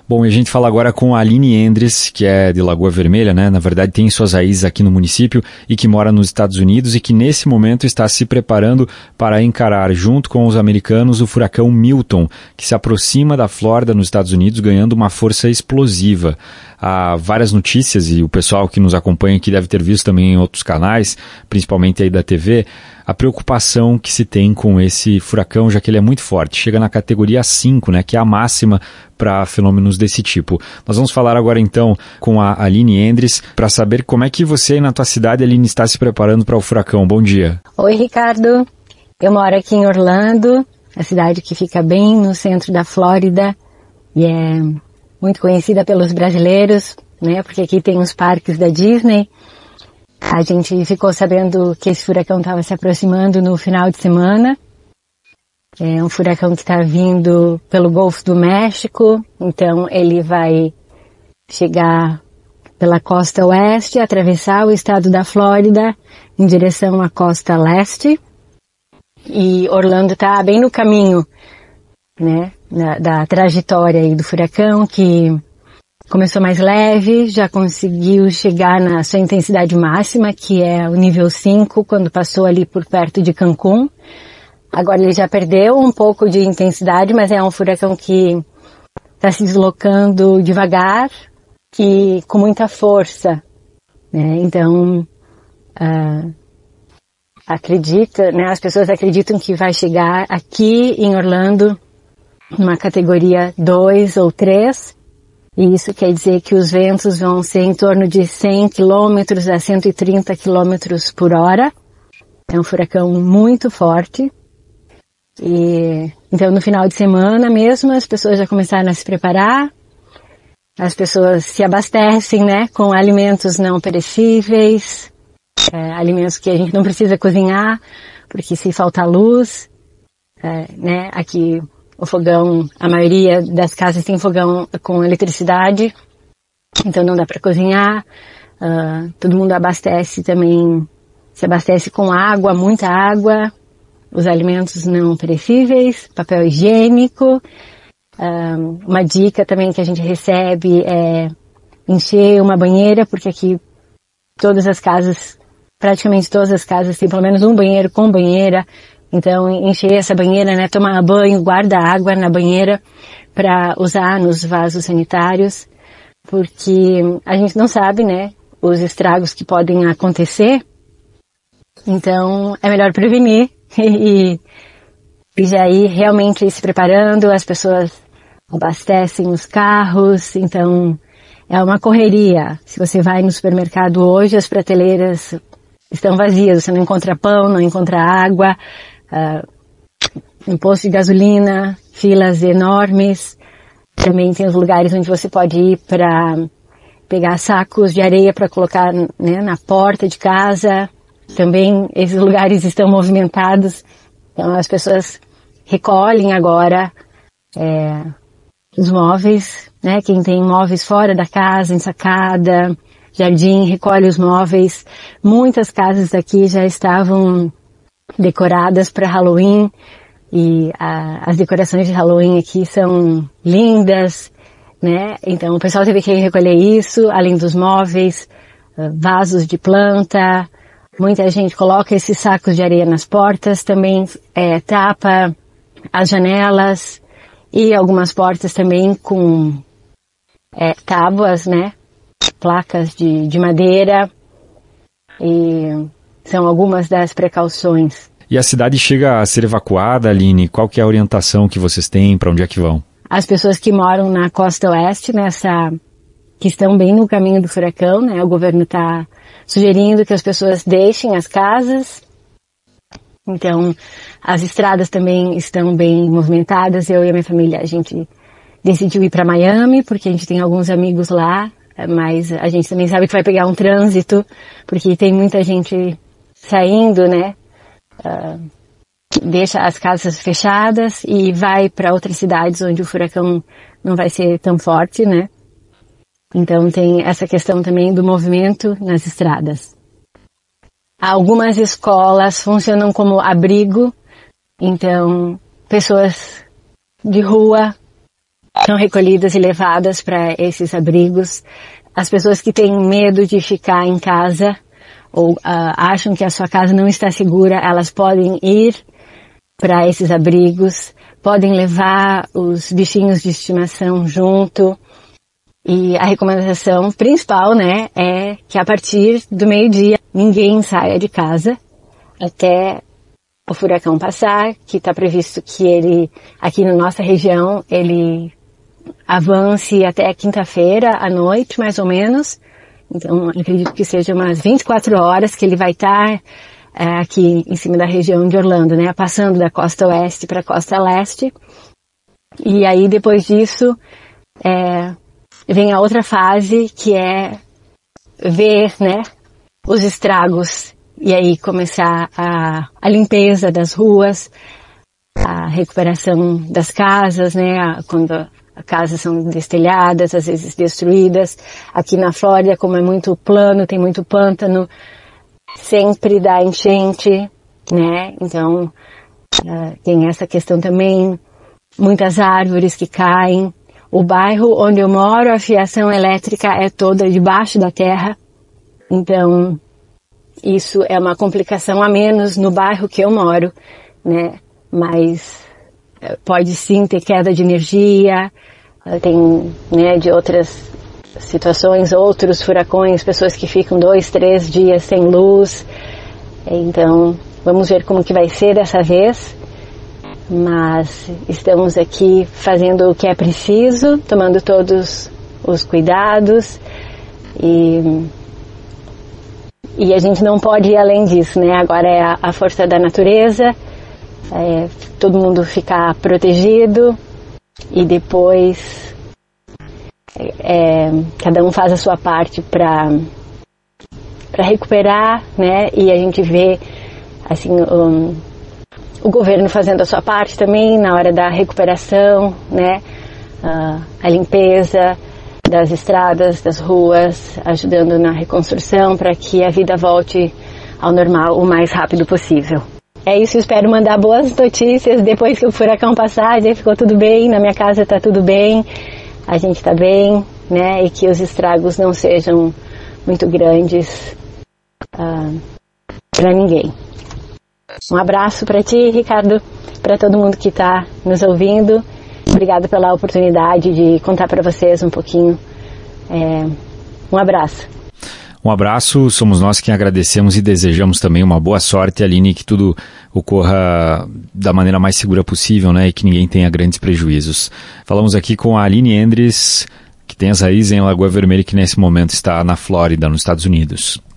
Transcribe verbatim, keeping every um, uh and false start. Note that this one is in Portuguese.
Bom, e a gente fala agora com a Aline Endres, que é de Lagoa Vermelha, né? Na verdade tem suas raízes aqui no município e que mora nos Estados Unidos e que nesse momento está se preparando para encarar, junto com os americanos, o furacão Milton, que se aproxima da Flórida, nos Estados Unidos, ganhando uma força explosiva. Há várias notícias, e o pessoal que nos acompanha aqui deve ter visto também em outros canais, principalmente aí da T V, a preocupação que se tem com esse furacão, já que ele é muito forte. Chega na categoria cinco, né, que é a máxima para fenômenos desse tipo. Nós vamos falar agora então com a Aline Endres para saber como é que você na tua cidade, Aline, está se preparando para o furacão. Bom dia. Oi, Ricardo. Eu moro aqui em Orlando, a cidade que fica bem no centro da Flórida e é muito conhecida pelos brasileiros, né, porque aqui tem os parques da Disney. A gente ficou sabendo que esse furacão estava se aproximando no final de semana. É um furacão que está vindo pelo Golfo do México, então ele vai chegar pela costa oeste, atravessar o estado da Flórida em direção à costa leste. E Orlando está bem no caminho, né, da, da trajetória aí do furacão, que começou mais leve, já conseguiu chegar na sua intensidade máxima, que é o nível cinco, quando passou ali por perto de Cancún. Agora ele já perdeu um pouco de intensidade, mas é um furacão que está se deslocando devagar e com muita força, né? Então, uh, acredita, né? As pessoas acreditam que vai chegar aqui em Orlando numa categoria dois ou três, e isso quer dizer que os ventos vão ser em torno de cem quilômetros a cento e trinta quilômetros por hora. É um furacão muito forte. E então no final de semana mesmo as pessoas já começaram a se preparar. As pessoas se abastecem, né, com alimentos não perecíveis, é, alimentos que a gente não precisa cozinhar, porque se faltar luz, é, né, aqui o fogão, a maioria das casas tem fogão com eletricidade, então não dá para cozinhar. Uh, todo mundo abastece também, se abastece com água, muita água, os alimentos não perecíveis, papel higiênico. Uh, uma dica também que a gente recebe é encher uma banheira, porque aqui todas as casas, praticamente todas as casas têm pelo menos um banheiro com banheira. Então, encher essa banheira, né, tomar banho, guarda água na banheira para usar nos vasos sanitários, porque a gente não sabe, né, os estragos que podem acontecer. Então, é melhor prevenir e, e já ir realmente se preparando. As pessoas abastecem os carros, então é uma correria. Se você vai no supermercado hoje, as prateleiras estão vazias, você não encontra pão, não encontra água. Uh, um posto de gasolina, filas enormes. Também tem os lugares onde você pode ir para pegar sacos de areia para colocar, né, na porta de casa. Também esses lugares estão movimentados. Então as pessoas recolhem agora é, os móveis, né? Quem tem móveis fora da casa, em sacada, jardim, recolhe os móveis. Muitas casas daqui já estavam decoradas para Halloween, e a, as decorações de Halloween aqui são lindas, né? Então o pessoal teve que recolher isso, além dos móveis, vasos de planta. Muita gente coloca esses sacos de areia nas portas, também é, tapa as janelas, e algumas portas também com é, tábuas, né? Placas de, de madeira, e são algumas das precauções. E a cidade chega a ser evacuada, Aline? Qual que é a orientação que vocês têm? Para onde é que vão? As pessoas que moram na costa oeste, nessa, que estão bem no caminho do furacão, né? O governo está sugerindo que as pessoas deixem as casas. Então, as estradas também estão bem movimentadas. Eu e a minha família, a gente decidiu ir para Miami, porque a gente tem alguns amigos lá, mas a gente também sabe que vai pegar um trânsito, porque tem muita gente saindo, né? Uh, deixa as casas fechadas e vai para outras cidades onde o furacão não vai ser tão forte, né? Então tem essa questão também do movimento nas estradas. Algumas escolas funcionam como abrigo, então pessoas de rua são recolhidas e levadas para esses abrigos. As pessoas que têm medo de ficar em casa ou uh, acham que a sua casa não está segura, elas podem ir para esses abrigos, podem levar os bichinhos de estimação junto. E a recomendação principal, né, é que a partir do meio-dia ninguém saia de casa até o furacão passar, que está previsto que ele, aqui na nossa região, ele avance até quinta-feira à noite, mais ou menos. Então, acredito que seja umas vinte e quatro horas que ele vai estar é, aqui em cima da região de Orlando, né, passando da costa oeste para a costa leste. E aí, depois disso, é, vem a outra fase, que é ver, né, os estragos e aí começar a, a limpeza das ruas, a recuperação das casas, né, a, quando as casas são destelhadas, às vezes destruídas. Aqui na Flórida, como é muito plano, tem muito pântano, sempre dá enchente, né, então uh, tem essa questão também, muitas árvores que caem. O bairro onde eu moro, a fiação elétrica é toda debaixo da terra, então isso é uma complicação a menos no bairro que eu moro, né? Mas pode sim ter queda de energia, tem, né, de outras situações, outros furacões, pessoas que ficam dois, três dias sem luz. Então vamos ver como que vai ser dessa vez. Mas estamos aqui fazendo o que é preciso, tomando todos os cuidados e, e a gente não pode ir além disso, né? Agora é a, a força da natureza, é, todo mundo ficar protegido e depois é, cada um faz a sua parte para para recuperar, né? E a gente vê assim um, o governo fazendo a sua parte também na hora da recuperação, né? Uh, a limpeza das estradas, das ruas, ajudando na reconstrução para que a vida volte ao normal o mais rápido possível. É isso, espero mandar boas notícias depois que o furacão passar, já ficou tudo bem, na minha casa está tudo bem, a gente está bem, né? E que os estragos não sejam muito grandes uh, para ninguém. Um abraço para ti, Ricardo, para todo mundo que está nos ouvindo. Obrigada pela oportunidade de contar para vocês um pouquinho. É, um abraço. Um abraço, somos nós quem agradecemos e desejamos também uma boa sorte, Aline, que tudo ocorra da maneira mais segura possível, né, e que ninguém tenha grandes prejuízos. Falamos aqui com a Aline Endres, que tem as raízes em Lagoa Vermelha e que nesse momento está na Flórida, nos Estados Unidos.